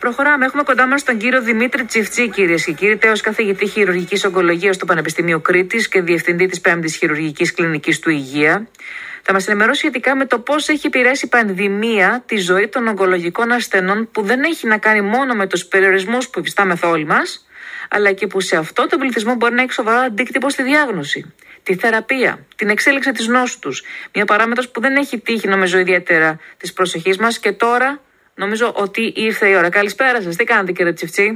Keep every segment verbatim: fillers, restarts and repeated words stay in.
Προχωράμε. Έχουμε κοντά μας τον κύριο Δημήτρη Τσιφτσί, κυρίες και κύριοι, τέος καθηγητή χειρουργικής ογκολογίας στο Πανεπιστήμιο Κρήτης και διευθυντή της πέμπτης Χειρουργικής Κλινικής του Υγεία. Θα μας ενημερώσει σχετικά με το πώς έχει επηρεάσει η πανδημία τη ζωή των ογκολογικών ασθενών, που δεν έχει να κάνει μόνο με τους περιορισμούς που υφιστάμεθα όλοι μας, αλλά και που σε αυτό τον πληθυσμό μπορεί να έχει σοβαρό αντίκτυπο στη διάγνωση, τη θεραπεία, την εξέλιξη της νόσου τους. Μια παράμετρος που δεν έχει τύχει, νομίζω, ιδιαίτερα της προσοχής μας, και τώρα νομίζω ότι ήρθε η ώρα. Καλησπέρα σας. Τι κάνετε, κύριε Τσιφτσί?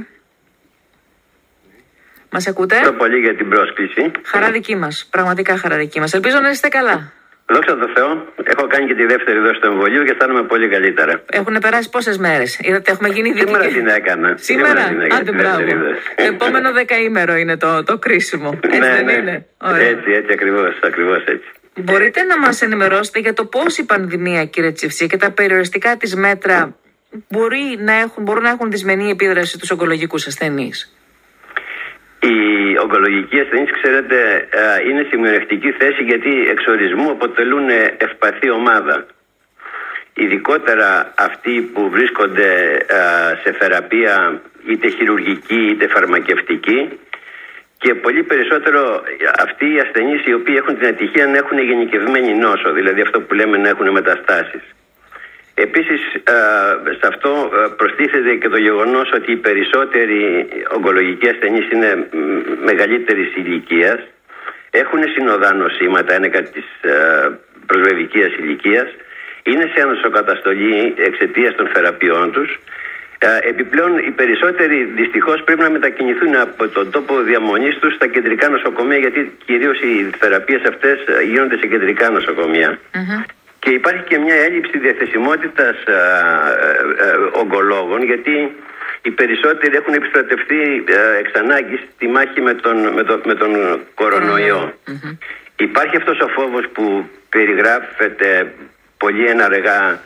Μας ακούτε? Ευχαριστώ πολύ για την πρόσκληση. Χαρά δική μας. Πραγματικά χαρά δική μας. Ελπίζω να είστε καλά. Δόξα τω Θεώ, έχω κάνει και τη δεύτερη δόση του εμβολίου και αισθάνομαι πολύ καλύτερα. Έχουν περάσει πόσες μέρες? Είδατε, έχουμε γίνει δίκαιοι. Σήμερα την έκανα. Σήμερα, άντε μπράβο. Το επόμενο δεκαήμερο είναι το, το κρίσιμο. Έτσι ναι, δεν ναι. είναι? Ωραία. Έτσι, έτσι ακριβώς, ακριβώς έτσι. Μπορείτε να μας ενημερώσετε για το πώς η πανδημία, κύριε Τσιφτσί, και τα περιοριστικά της μέτρα μπορεί να έχουν, μπορούν να έχουν δυσμενή επίδραση στους ογκολογικούς ασθενείς? Οι ογκολογικοί ασθενείς, ξέρετε, είναι σε μειονεκτική θέση, γιατί εξ ορισμού αποτελούν ευπαθή ομάδα. Ειδικότερα αυτοί που βρίσκονται σε θεραπεία είτε χειρουργική είτε φαρμακευτική, και πολύ περισσότερο αυτοί οι ασθενείς οι οποίοι έχουν την ατυχία να έχουν γενικευμένη νόσο, δηλαδή αυτό που λέμε να έχουν μεταστάσεις. Επίσης, σε αυτό προστίθεται και το γεγονός ότι οι περισσότεροι ογκολογικοί ασθενείς είναι μεγαλύτερης ηλικίας, έχουν συνοδά νοσήματα ένεκα της προσβεβικίας ηλικίας, είναι σε ανοσοκαταστολή εξαιτίας των θεραπείων τους. Επιπλέον, οι περισσότεροι δυστυχώς πρέπει να μετακινηθούν από τον τόπο διαμονής τους στα κεντρικά νοσοκομεία, γιατί κυρίως οι θεραπείες αυτές γίνονται σε κεντρικά νοσοκομεία. Mm-hmm. Και υπάρχει και μια έλλειψη διαθεσιμότητας α, α, α, ογκολόγων, γιατί οι περισσότεροι έχουν επιστρατευτεί α, εξ ανάγκης στη μάχη με τον, με το, με τον κορονοϊό. Mm-hmm. Υπάρχει αυτός ο φόβος που περιγράφεται πολύ εναργά α,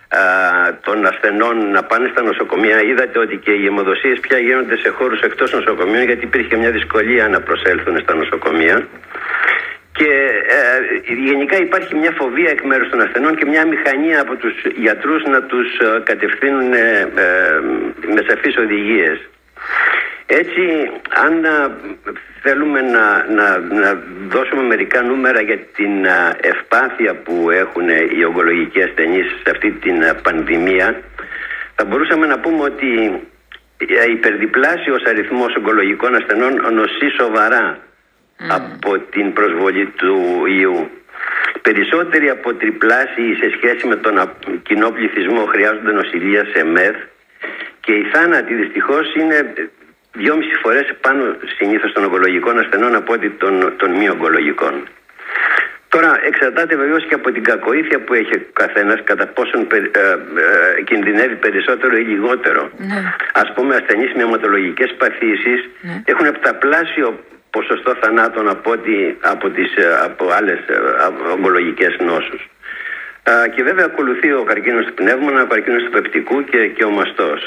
των ασθενών να πάνε στα νοσοκομεία. Είδατε ότι και οι αιμοδοσίες πια γίνονται σε χώρους εκτός νοσοκομείων, γιατί υπήρχε μια δυσκολία να προσέλθουν στα νοσοκομεία. Και ε, γενικά υπάρχει μια φοβία εκ μέρους των ασθενών και μια μηχανία από τους γιατρούς να τους ε, κατευθύνουν ε, ε, με σαφείς οδηγίες. Έτσι, αν ε, θέλουμε να, να, να δώσουμε μερικά νούμερα για την ε, ευπάθεια που έχουν οι ογκολογικοί ασθενείς σε αυτή την ε, πανδημία, θα μπορούσαμε να πούμε ότι ε, υπερδιπλάσιος αριθμός ογκολογικών ασθενών νοσεί σοβαρά Mm. από την προσβολή του ιού. Περισσότεροι από τριπλάσιοι σε σχέση με τον κοινό πληθυσμό χρειάζονται νοσηλεία σε ΜΕΘ, και οι θάνατοι δυστυχώς είναι δυόμιση φορές πάνω συνήθως των ογκολογικών ασθενών από ότι των, των μη ογκολογικών. Τώρα εξαρτάται βεβαίως και από την κακοήθεια που έχει ο καθένας, κατά πόσον ε, ε, κινδυνεύει περισσότερο ή λιγότερο. Mm. Ας πούμε, ασθενείς με αιματολογικές παθήσεις mm. έχουν επταπλάσιο ποσοστό θανάτων από, ότι, από, τις, από άλλες ογκολογικές νόσους. Α, και βέβαια ακολουθεί ο καρκίνος του πνεύμονα, ο καρκίνος του πεπτικού και, και ο μαστός.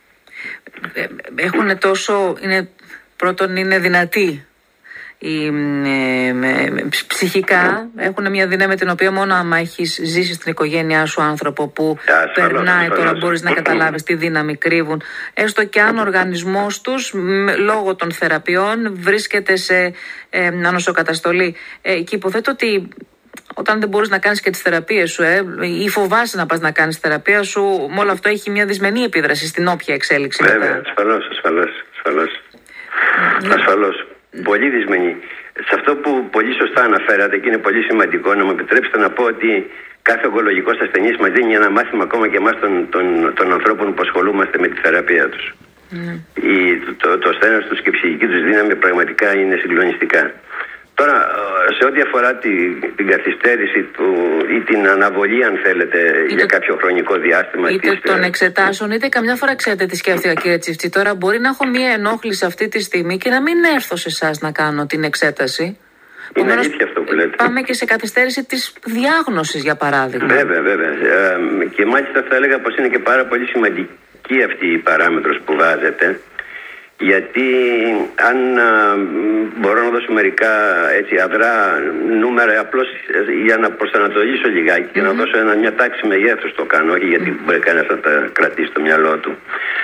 Έχουν τόσο, είναι, πρώτον είναι δυνατοί οι, ε, ε, ψυχικά, έχουν μια δύναμη με την οποία μόνο άμα έχεις ζήσει στην οικογένειά σου άνθρωπο που ασφαλώς, περνάει ασφαλώς. Τώρα μπορείς να καταλάβεις τι δύναμη κρύβουν, έστω και αν ο οργανισμός τους λόγω των θεραπείων βρίσκεται σε ε, ανοσοκαταστολή. Ε, και υποθέτω ότι όταν δεν μπορείς να κάνεις και τις θεραπείες σου ε, ή φοβάσαι να πας να κάνεις θεραπεία σου, με όλο αυτό έχει μια δυσμενή επίδραση στην όποια εξέλιξη. Βέβαια, ασφαλώς, ασφαλώς, ασφαλώς. Mm. ασφαλώς. Πολύ δυσμενή. Σε αυτό που πολύ σωστά αναφέρατε και είναι πολύ σημαντικό, να μου επιτρέψετε να πω ότι κάθε ογκολογικός ασθενής μας δίνει ένα μάθημα ακόμα και εμάς των, των, των ανθρώπων που ασχολούμαστε με τη θεραπεία τους. Mm. Η, το, το στένος τους και η ψυχική τους δύναμη πραγματικά είναι συγκλονιστικά. Τώρα, σε ό,τι αφορά τη, την καθυστέρηση του ή την αναβολή, αν θέλετε, είτε, για κάποιο χρονικό διάστημα, είτε της, των εξετάσεων, είτε καμιά φορά, ξέρετε τι σκέφτηκα, κύριε Τσιφτσί, τώρα μπορεί να έχω μία ενόχληση αυτή τη στιγμή και να μην έρθω σε εσάς να κάνω την εξέταση. Είναι αλήθεια αυτό που λέτε. Πάμε και σε καθυστέρηση της διάγνωσης, για παράδειγμα. Βέβαια, βέβαια. Ε, και μάλιστα θα έλεγα πως είναι και πάρα πολύ σημαντική αυτή η παράμετρος που βάζετε. Γιατί αν α, μπορώ να δώσω μερικά έτσι αδρά νούμερα, απλώς για να προσανατολίσω λιγάκι και mm-hmm. να δώσω ένα, μια τάξη μεγέθους το κάνω, όχι γιατί μπορεί κανένας να τα κρατήσει στο μυαλό του.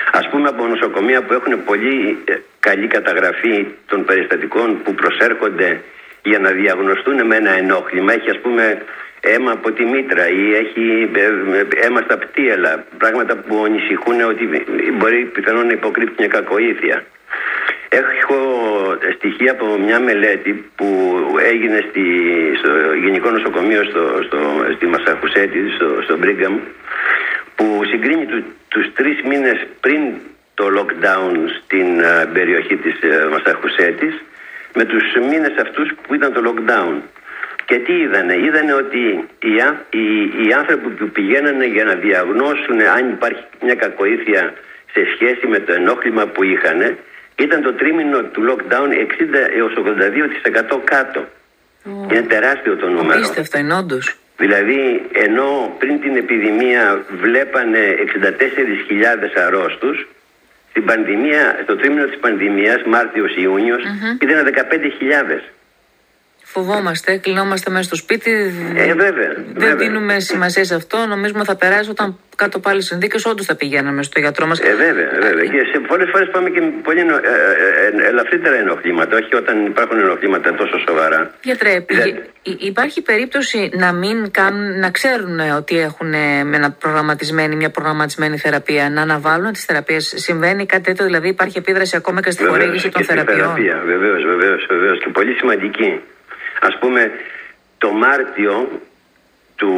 Ας πούμε από νοσοκομεία που έχουν πολύ καλή καταγραφή των περιστατικών που προσέρχονται για να διαγνωστούν με ένα ενόχλημα, έχει ας πούμε αίμα από τη μήτρα ή έχει αίμα στα πτύελα, πράγματα που ανησυχούν ότι μπορεί πιθανόν να υποκρύπτει μια κακοήθεια. Έχω στοιχεία από μια μελέτη που έγινε στη, στο Γενικό Νοσοκομείο στο, στο, στη Μασαχουσέτη, στο, στο Μπρίγκαμ, που συγκρίνει του, τους τρεις μήνες πριν το lockdown στην uh, περιοχή της uh, Μασαχουσέτης με τους μήνες αυτούς που ήταν το lockdown. Και τι είδανε? Είδανε ότι οι, οι, οι άνθρωποι που πηγαίνανε για να διαγνώσουν αν υπάρχει μια κακοήθεια σε σχέση με το ενόχλημα που είχαν, ήταν το τρίμηνο του lockdown εξήντα έως ογδόντα δύο τοις εκατό κάτω. Oh. Είναι τεράστιο το νούμερο. Απίστευτα είναι όντως. Δηλαδή, ενώ πριν την επιδημία βλέπανε εξήντα τέσσερις χιλιάδες αρρώστους, στην πανδημία, στο τρίμηνο της πανδημίας, Μάρτιος-Ιούνιος, mm-hmm. ήταν δεκαπέντε χιλιάδες. Φοβόμαστε, κλεινόμαστε μέσα στο σπίτι. Ε, βέβαια, δεν βέβαια. δίνουμε σημασία σε αυτό. Νομίζουμε θα περάσει όταν κάτω πάλι συνθήκες, όντως θα πηγαίναμε στο γιατρό μας. Ε, βέβαια, βέβαια. Και σε πολλές φορές πάμε και με πολύ ε, ε, ε, ελαφρύτερα ενοχλήματα, όχι όταν υπάρχουν ενοχλήματα τόσο σοβαρά. Γιατρέ, δηλαδή... υπάρχει περίπτωση να μην κάνουν, να ξέρουν ότι έχουν μια προγραμματισμένη, μια προγραμματισμένη θεραπεία, να αναβάλουν τις θεραπείες? Συμβαίνει κάτι τέτοιο, δηλαδή υπάρχει επίδραση ακόμα και στη χορήγηση των θεραπείων? Βεβαίως, βεβαίως, βεβαίως, και πολύ σημαντική. Ας πούμε, το Μάρτιο του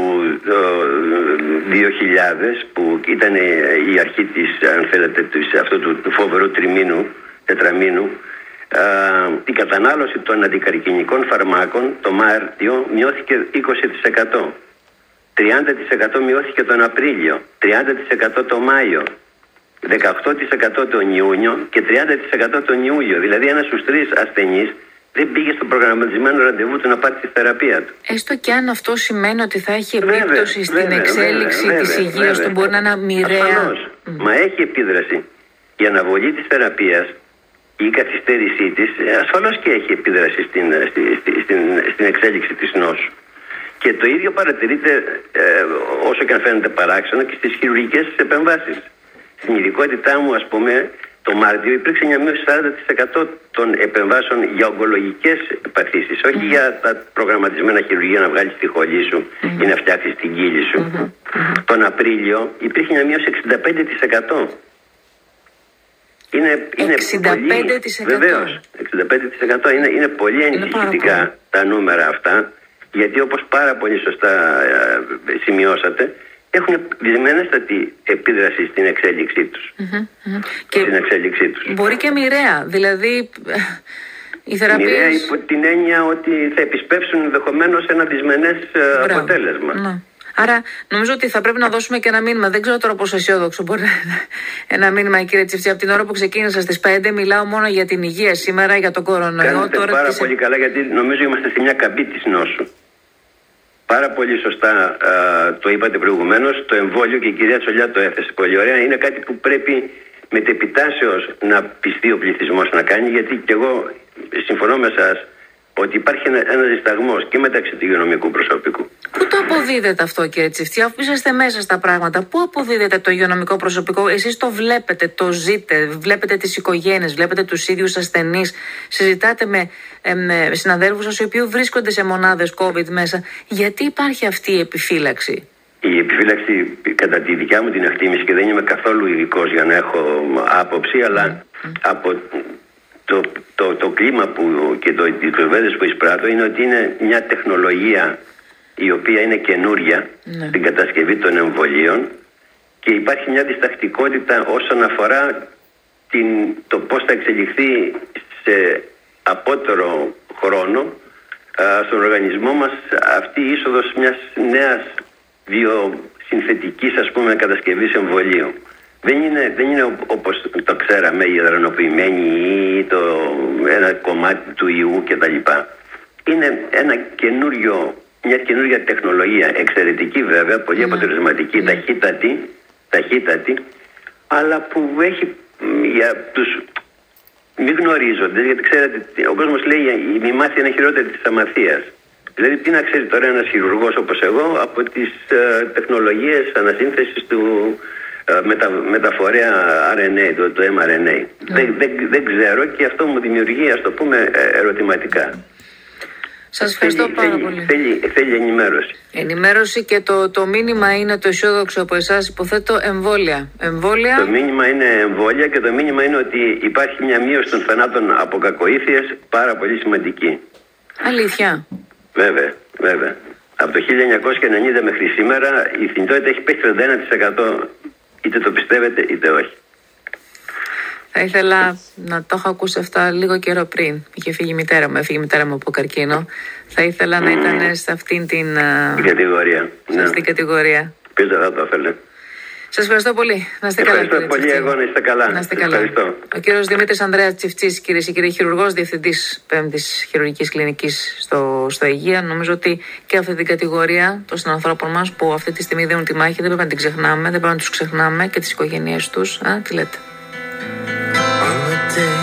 δύο χιλιάδες, που ήταν η αρχή της, αν θέλετε, της, αυτού του φοβερού τριμήνου, τετραμήνου, α, η κατανάλωση των αντικαρκινικών φαρμάκων το Μάρτιο μειώθηκε είκοσι τοις εκατό. τριάντα τοις εκατό μειώθηκε τον Απρίλιο, τριάντα τοις εκατό τον Μάιο, δεκαοκτώ τοις εκατό τον Ιούνιο και τριάντα τοις εκατό τον Ιούλιο. Δηλαδή ένας στους τρεις ασθενείς δεν πήγε στο προγραμματισμένο ραντεβού του να πάρει τη θεραπεία του. Έστω και αν αυτό σημαίνει ότι θα έχει επίπτωση βέβαια, στην βέβαια, εξέλιξη βέβαια, της υγείας βέβαια. του, μπορεί να είναι μοιραία. Ασφαλώς. Mm. Μα έχει επίδραση. Η αναβολή της θεραπείας ή η καθυστέρησή της, ασφαλώς και έχει επίδραση στην, στη, στη, στην, στην εξέλιξη της νόσου. Και το ίδιο παρατηρείται, ε, όσο και αν φαίνεται παράξενο, και στις χειρουργικές επεμβάσεις. Στην ειδικότητά μου, ας πούμε, το Μάρτιο υπήρξε μια μείωση σαράντα τοις εκατό των επεμβάσεων για ογκολογικές παθήσεις, όχι mm-hmm. για τα προγραμματισμένα χειρουργία να βγάλεις τη χολή σου mm-hmm. ή να φτιάξεις την κύλη σου. Mm-hmm. Τον Απρίλιο υπήρχε μια μείωση εξήντα πέντε τοις εκατό. Είναι, είναι εξήντα πέντε τοις εκατό. Πολύ, βεβαίως, εξήντα πέντε τοις εκατό. Είναι, είναι πολύ ανησυχητικά τα νούμερα αυτά, γιατί όπως πάρα πολύ σωστά ε, σημειώσατε, έχουν δυσμενέστατη επίδραση στην εξέλιξή τους. Mm-hmm. Και στην εξέλιξή τους. Μπορεί και μοιραία. Δηλαδή, οι θεραπείες... Μοιραία υπό την έννοια ότι θα επισπεύσουν ενδεχομένως ένα δυσμενές Μπράβο. αποτέλεσμα. Ναι. Άρα, νομίζω ότι θα πρέπει να δώσουμε και ένα μήνυμα. Δεν ξέρω τώρα πόσο αισιόδοξο μπορεί να είναι ένα μήνυμα, κύριε Τσιφτσί. Από την ώρα που ξεκίνησα στις πέντε, μιλάω μόνο για την υγεία σήμερα, για τον κορονοϊό. Κάνετε τώρα πάρα τις... πολύ καλά, γιατί νομίζω είμαστε σε μια καμπή της νόσου. Πάρα πολύ σωστά α, το είπατε προηγουμένως, το εμβόλιο, και η κυρία Τσολιά το έθεσε πολύ ωραία. Είναι κάτι που πρέπει μετεπιτάσεως να πιστεί ο πληθυσμός να κάνει, γιατί και εγώ συμφωνώ με εσάς ότι υπάρχει ένα, ένας δισταγμός και μεταξύ του υγειονομικού προσωπικού. Πού το αποδίδεται αυτό, κύριε Τσιφτσί, αφού είσαστε μέσα στα πράγματα? Πού αποδίδεται το υγειονομικό προσωπικό? Εσείς το βλέπετε, το ζείτε, βλέπετε τις οικογένειες, βλέπετε τους ίδιους ασθενείς, συζητάτε με, ε, με συναδέλφους σας οι οποίοι βρίσκονται σε μονάδες COVID μέσα. Γιατί υπάρχει αυτή η επιφύλαξη? Η επιφύλαξη, κατά τη δικιά μου την εκτίμηση, και δεν είμαι καθόλου ειδικός για να έχω άποψη, αλλά mm. από το, το, το κλίμα που, και το, οι κουβέντες που εισπράττω, είναι ότι είναι μια τεχνολογία η οποία είναι καινούρια mm. στην κατασκευή των εμβολίων, και υπάρχει μια διστακτικότητα όσον αφορά την, το πώς θα εξελιχθεί σε απότερο χρόνο α, στον οργανισμό μας αυτή η είσοδος μιας νέας βιοσυνθετικής, ας πούμε, κατασκευής εμβολίου. Δεν είναι, δεν είναι όπως το ξέραμε, η αδρανοποιημένη ή το, ένα κομμάτι του ιού κτλ. Είναι ένα καινούριο, μια καινούρια τεχνολογία, εξαιρετική βέβαια, πολύ mm. αποτελεσματική, mm. ταχύτατη, ταχύτατη, αλλά που έχει για τους μη γνωρίζοντες, γιατί ξέρετε, ο κόσμος λέει η μη μάθεια είναι χειρότερη της αμαθίας. Δηλαδή, τι να ξέρει τώρα ένας χειρουργός όπως εγώ από τις ε, τεχνολογίες ανασύνθεσης του, μετα, μεταφορέα αρ εν έι, το, το εμ αρ εν έι. Mm. Δεν, δεν, δεν ξέρω και αυτό μου δημιουργεί, ας το πούμε, ερωτηματικά. Σας ευχαριστώ θέλει, πάρα θέλει, πολύ. Θέλει, θέλει ενημέρωση. Ενημέρωση και το, το μήνυμα είναι το αισιόδοξο από εσάς, υποθέτω, εμβόλια. εμβόλια. Το μήνυμα είναι εμβόλια και το μήνυμα είναι ότι υπάρχει μια μείωση των θανάτων από κακοήθειες πάρα πολύ σημαντική. Αλήθεια. Βέβαια, βέβαια. Από το χίλια εννιακόσια ενενήντα μέχρι σήμερα η θνητότητα έχει πέσει τριάντα ένα τοις εκατό, είτε το πιστεύετε είτε όχι. Θα ήθελα να το έχω ακούσει αυτά λίγο καιρό πριν. Είχε φύγει η μητέρα μου, έφυγε η μητέρα μου από καρκίνο. Θα ήθελα mm. να ήταν σε αυτήν την, την κατηγορία. Σε αυτήν την κατηγορία. Ποιος δεν θα το ήθελε. Σας ευχαριστώ πολύ. Να είστε καλά. Ευχαριστώ πολύ Τσιφτσί. Εγώ να είστε καλά. Να είστε καλά. Ευχαριστώ. Ο κύριος Δημήτρης Ανδρέας Τσιφτσής, κυρίες και κύριοι, χειρουργός, διευθυντής πέμπτης χειρουργικής κλινικής στο, στο Αιγεία. Νομίζω ότι και αυτή την κατηγορία των συνανθρώπων μας που αυτή τη στιγμή δίνουν τη μάχη δεν πρέπει να την ξεχνάμε, δεν πρέπει να τους ξεχνάμε και τις οικογένειές τους. Α, τι λέτε.